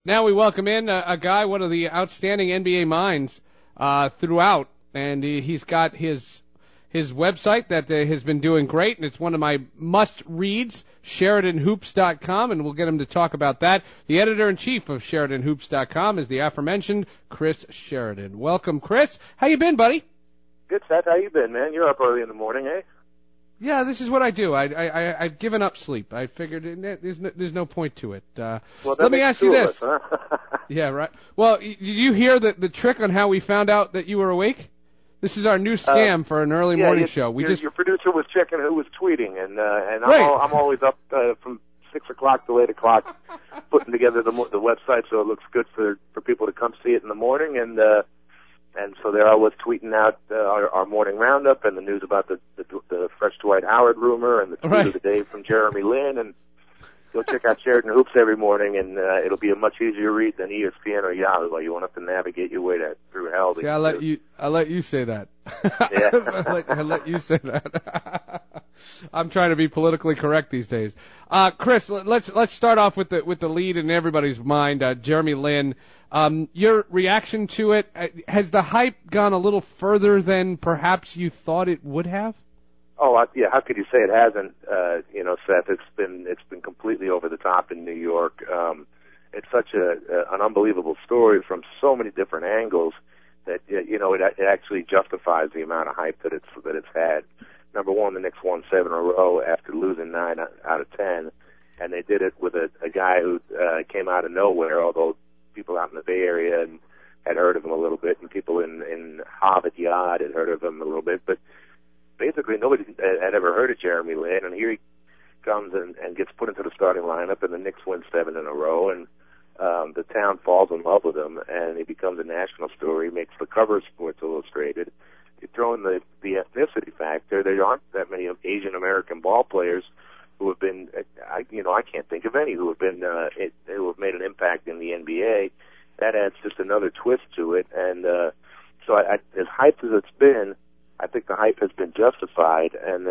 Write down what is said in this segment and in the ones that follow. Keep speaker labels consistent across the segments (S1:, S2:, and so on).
S1: Now we welcome in a guy, one of the outstanding NBA minds throughout, and he's got his website that has been doing great, and it's one of my must-reads, SheridanHoops.com, and we'll get him to talk about that. The editor-in-chief of SheridanHoops.com is the aforementioned Chris Sheridan. Welcome, Chris. How you been, buddy?
S2: Good, Seth. How you been, man? You're up early in the morning, eh?
S1: Yeah, this is what I do. I've given up sleep. I figured there's no point to it.
S2: Well,
S1: let me ask you this.
S2: Us, huh?
S1: Yeah, right. Well, did you hear the trick on how we found out that you were awake? This is our new scam for an early morning show.
S2: Your producer was checking who was tweeting, and
S1: right.
S2: I'm always up from 6 o'clock to 8 o'clock putting together the website so it looks good for people to come see it in the morning, and so there I was tweeting out our morning roundup and the news about the fresh Dwight Howard rumor and the tweet of the day from Jeremy Lin, and go check out Sheridan Hoops every morning, and it'll be a much easier read than ESPN or Yahoo. While you won't have to navigate your way through hell.
S1: See, I'll let you say that.
S2: Yeah.
S1: I'll let you say that. I'm trying to be politically correct these days. Chris, let's start off with the lead in everybody's mind, Jeremy Lin. Your reaction to it, has the hype gone a little further than perhaps you thought it would have?
S2: Oh, yeah. How could you say it hasn't? Seth, it's been completely over the top in New York. It's such an unbelievable story from so many different angles that it actually justifies the amount of hype that it's had. Number one, the Knicks won 7 in a row after losing 9 out of 10, and they did it with a guy who came out of nowhere. Although people out in the Bay Area had heard of him a little bit, and people in Harvard Yard had heard of him a little bit, but basically nobody had ever heard of Jeremy Lin, and here he comes and gets put into the starting lineup, and the Knicks win 7 in a row, and the town falls in love with him, and he becomes a national story. He makes the cover of Sports Illustrated. You throw in the ethnicity factor. There aren't that many Asian American ball players who have been, I can't think of any who have been who have made an impact in the NBA. That adds just another twist to it, and so as hyped as it's been, I think the hype has been justified,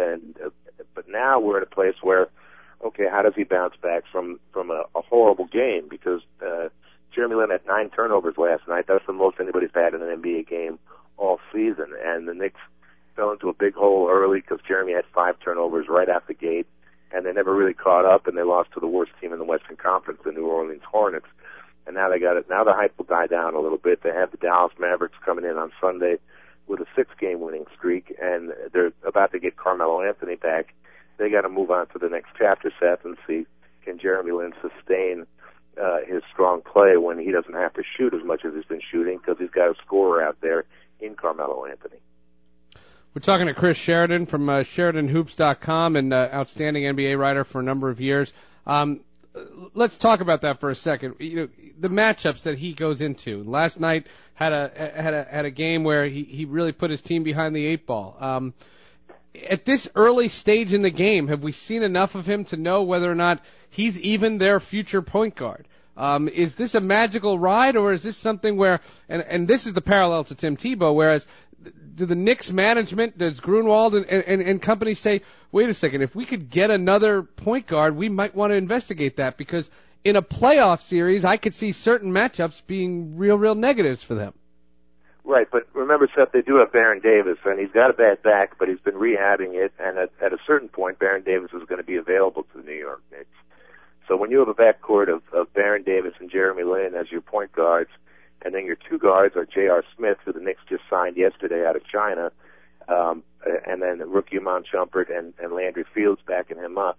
S2: but now we're at a place where, okay, how does he bounce back from a horrible game? Because Jeremy Lin had 9 turnovers last night. That's the most anybody's had in an NBA game all season, and the Knicks fell into a big hole early because Jeremy had 5 turnovers right out the gate, and they never really caught up, and they lost to the worst team in the Western Conference, the New Orleans Hornets. And now they got it. Now the hype will die down a little bit. They have the Dallas Mavericks coming in on Sunday with a 6-game winning streak, and they're about to get Carmelo Anthony back. They got to move on to the next chapter, Seth, and see can Jeremy Lin sustain his strong play when he doesn't have to shoot as much as he's been shooting because he's got a scorer out there in Carmelo Anthony.
S1: We're talking to Chris Sheridan from SheridanHoops.com, and outstanding NBA writer for a number of years. Let's talk about that for a second. The matchups that he goes into. Last night had a game where he really put his team behind the 8 ball. At this early stage in the game, have we seen enough of him to know whether or not he's even their future point guard? Is this a magical ride, or is this something where, and this is the parallel to Tim Tebow, whereas do the Knicks management, does Grunwald and company say, wait a second, if we could get another point guard, we might want to investigate that, because in a playoff series, I could see certain matchups being real negatives for them.
S2: Right, but remember, Seth, they do have Baron Davis, and he's got a bad back, but he's been rehabbing it, and at a certain point, Baron Davis is going to be available to the New York Knicks. So when you have a backcourt of Baron Davis and Jeremy Lin as your point guards, and then your 2 guards are J.R. Smith, who the Knicks just signed yesterday out of China, and then rookie Iman Shumpert and Landry Fields backing him up.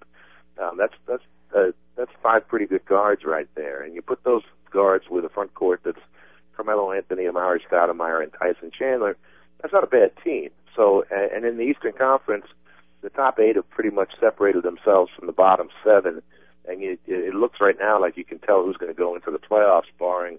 S2: That's 5 pretty good guards right there, and you put those guards with a front court that's Carmelo Anthony, Amari Stoudemire, and Tyson Chandler. That's not a bad team. So, and in the Eastern Conference, the top 8 have pretty much separated themselves from the bottom 7, and it looks right now like you can tell who's going to go into the playoffs, barring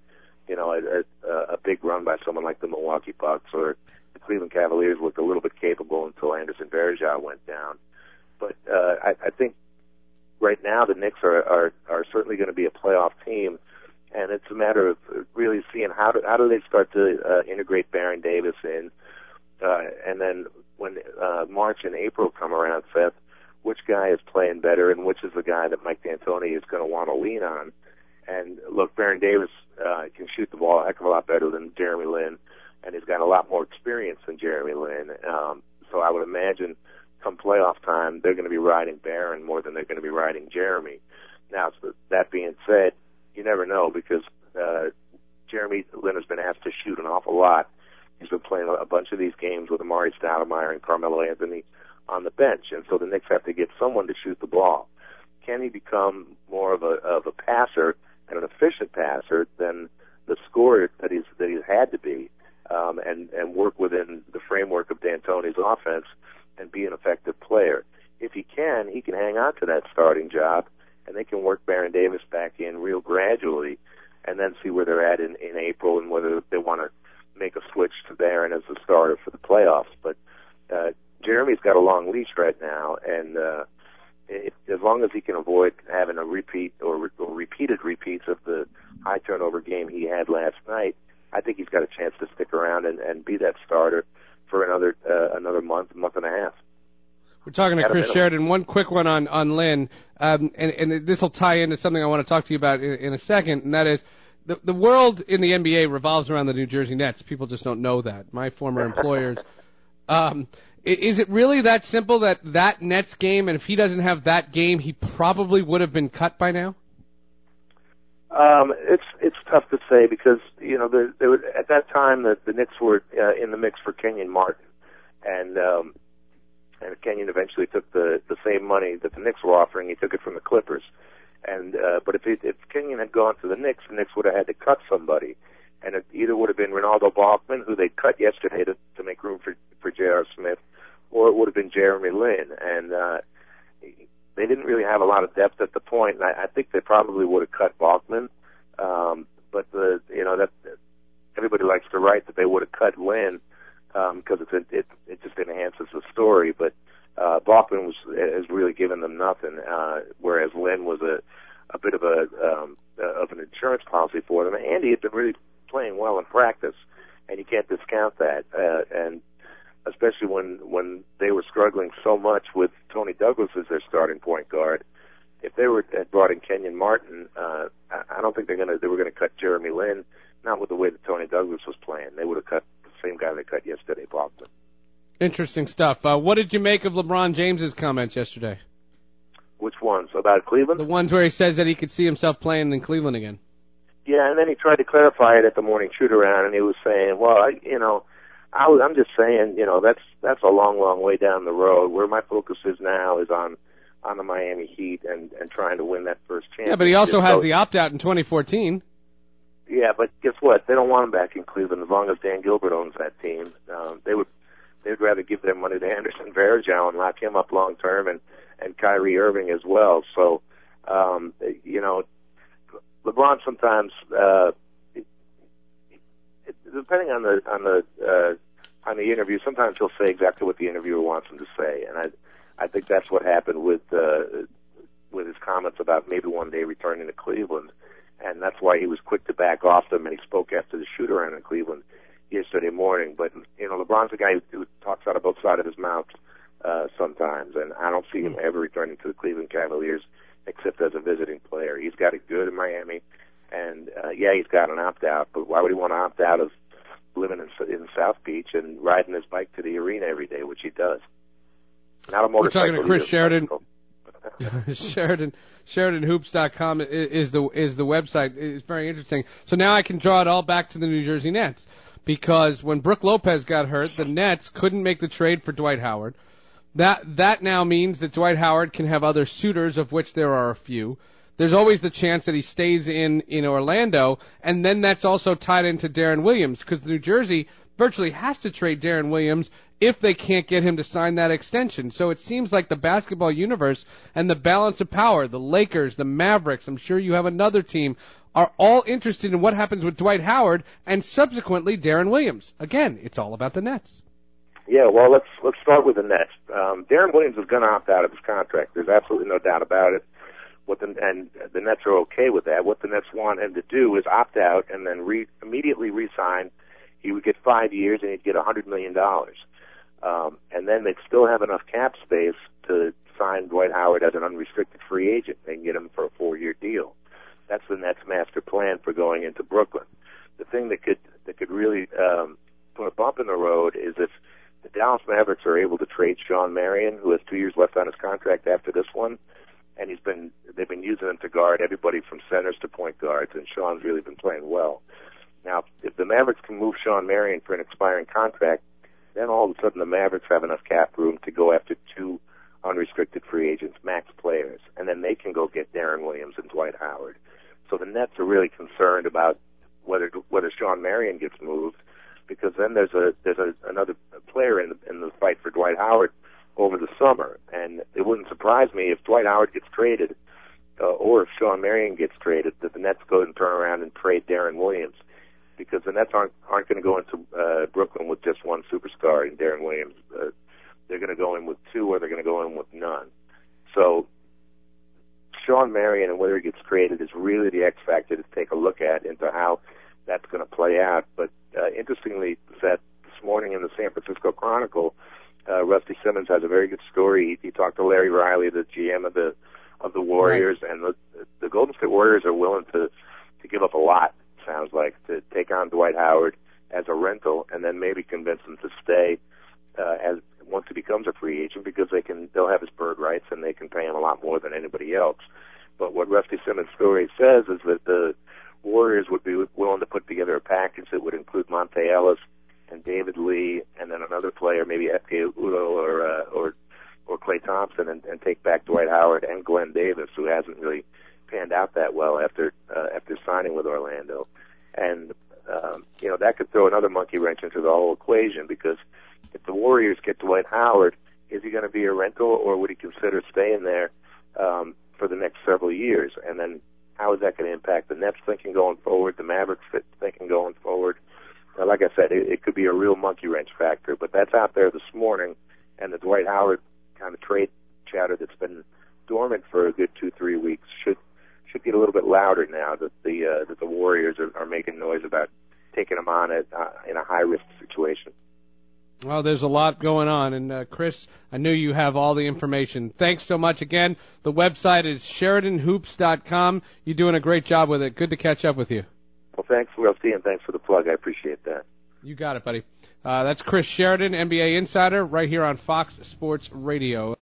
S2: a big run by someone like the Milwaukee Bucks, or the Cleveland Cavaliers looked a little bit capable until Anderson Varejao went down. But I think right now the Knicks are certainly going to be a playoff team, and it's a matter of really seeing how do they start to integrate Baron Davis in, and then when March and April come around, Seth, which guy is playing better and which is the guy that Mike D'Antoni is going to want to lean on. And look, Baron Davis can shoot the ball a heck of a lot better than Jeremy Lin, and he's got a lot more experience than Jeremy Lin. So I would imagine come playoff time, they're going to be riding Baron more than they're going to be riding Jeremy. Now, so that being said, you never know because Jeremy Lin has been asked to shoot an awful lot. He's been playing a bunch of these games with Amari Stoudemire and Carmelo Anthony on the bench, and so the Knicks have to get someone to shoot the ball. Can he become more of a passer and an efficient passer than the scorer that he's had to be, and work within the framework of D'Antoni's offense and be an effective player? If he can hang on to that starting job, and they can work Baron Davis back in real gradually, and then see where they're at in April and whether they want to make a switch to Baron as the starter for the playoffs. But Jeremy's got a long leash right now, and as long as he can avoid having a repeat or repeated repeats of the high turnover game he had last night, I think he's got a chance to stick around and be that starter for another month and a half.
S1: We're talking to Chris Sheridan. One quick one on Lin, and this will tie into something I want to talk to you about in a second, and that is the world in the NBA revolves around the New Jersey Nets. People just don't know that. My former employers. Is it really that simple that Nets game, and if he doesn't have that game, he probably would have been cut by now?
S2: It's tough to say because there was, at that time the Knicks were in the mix for Kenyon Martin, and Kenyon eventually took the same money that the Knicks were offering. He took it from the Clippers, and but if Kenyon had gone to the Knicks would have had to cut somebody, and it either would have been Ronaldo Bachman, who they cut yesterday to make room for J.R. Smith, or it would have been Jeremy Lin, and they didn't really have a lot of depth at the point, and I think they probably would have cut Bachman, but that everybody likes to write that they would have cut Lin because it just enhances the story, but Bachman has really given them nothing, whereas Lin was a bit of an insurance policy for them, and he had been really playing well in practice, and you can't discount that, and especially when they were struggling so much with Tony Douglas as their starting point guard. If they had brought in Kenyon Martin, I don't think they were going to cut Jeremy Lin, not with the way that Tony Douglas was playing. They would have cut the same guy they cut yesterday, Bachman.
S1: Interesting stuff. What did you make of LeBron James's comments yesterday?
S2: Which ones? About Cleveland?
S1: The ones where he says that he could see himself playing in Cleveland again. Yeah,
S2: and then he tried to clarify it at the morning shoot-around, and he was saying, well, I'm just saying, that's a long, long way down the road. Where my focus is now is on the Miami Heat and trying to win that first championship.
S1: Yeah, but he also has the opt-out in 2014.
S2: Yeah, but guess what? They don't want him back in Cleveland as long as Dan Gilbert owns that team. They'd rather give their money to Anderson Varejao and lock him up long term, and Kyrie Irving as well. So, LeBron sometimes, depending on the interview, sometimes he'll say exactly what the interviewer wants him to say, and I think that's what happened with his comments about maybe one day returning to Cleveland, and that's why he was quick to back off them, and he spoke after the shoot-around in Cleveland yesterday morning. But LeBron's a guy who talks out of both sides of his mouth sometimes, and I don't see him ever returning to the Cleveland Cavaliers except as a visiting player. He's got it good in Miami, and he's got an opt-out, but why would he want to opt out of living in South Beach and riding his bike to the arena every day, which he does? Not a motorcycle.
S1: We're talking to Chris Sheridan. SheridanHoops.com is the website. It's very interesting. So now I can draw it all back to the New Jersey Nets, because when Brook Lopez got hurt, the Nets couldn't make the trade for Dwight Howard. That now means that Dwight Howard can have other suitors, of which there are a few. There's always the chance that he stays in Orlando, and then that's also tied into Deron Williams, because New Jersey virtually has to trade Deron Williams if they can't get him to sign that extension. So it seems like the basketball universe and the balance of power, the Lakers, the Mavericks, I'm sure you have another team, are all interested in what happens with Dwight Howard and subsequently Deron Williams. Again, it's all about the Nets.
S2: Yeah, well, let's start with the Nets. Deron Williams is going to opt out of his contract. There's absolutely no doubt about it. And the Nets are okay with that. What the Nets want him to do is opt out and then immediately re-sign. He would get 5 years and he'd get $100 million. And then they'd still have enough cap space to sign Dwight Howard as an unrestricted free agent. They can get him for a 4-year deal. That's the Nets' master plan for going into Brooklyn. The thing that could really put a bump in the road is if the Dallas Mavericks are able to trade Sean Marion, who has 2 years left on his contract after this one, and they've been using him to guard everybody from centers to point guards, and Sean's really been playing well. Now, if the Mavericks can move Sean Marion for an expiring contract, then all of a sudden the Mavericks have enough cap room to go after 2 unrestricted free agents, max players, and then they can go get Darren Williams and Dwight Howard. So the Nets are really concerned about whether Sean Marion gets moved, because then there's another player in the fight for Dwight Howard over the summer, and it wouldn't surprise me if Dwight Howard gets traded, or if Sean Marion gets traded, that the Nets go and turn around and trade Darren Williams, because the Nets aren't going to go into Brooklyn with just one superstar in Darren Williams. They're going to go in with 2, or they're going to go in with none. So Sean Marion and whether he gets traded is really the X factor to take a look at into how that's going to play out. But interestingly, Seth, this morning in the San Francisco Chronicle, Rusty Simmons has a very good story. He talked to Larry Riley, the GM of the Warriors, right. And the Golden State Warriors are willing to give up a lot, sounds like, to take on Dwight Howard as a rental, and then maybe convince him to stay as once he becomes a free agent, because they'll have his bird rights and they can pay him a lot more than anybody else. But what Rusty Simmons' story says is that the Warriors would be willing to put together a package that would include Monte Ellis and David Lee, and then another player, maybe F.K. Udoh or Klay Thompson, and take back Dwight Howard and Glenn Davis, who hasn't really panned out that well after signing with Orlando. And that could throw another monkey wrench into the whole equation, because if the Warriors get Dwight Howard, is he going to be a rental, or would he consider staying there for the next several years? And then how is that going to impact the Nets thinking going forward, the Mavericks thinking going forward? Like I said, it could be a real monkey wrench factor, but that's out there this morning, and the Dwight Howard kind of trade chatter that's been dormant for a good 2-3 weeks should get a little bit louder now that the Warriors are making noise about taking him on in a high risk situation.
S1: Well, there's a lot going on, and Chris, I knew you have all the information. Thanks so much again. The website is SheridanHoops.com. You're doing a great job with it. Good to catch up with you.
S2: Well, thanks, Rusty, and thanks for the plug. I appreciate that.
S1: You got it, buddy. That's Chris Sheridan, NBA Insider, right here on Fox Sports Radio.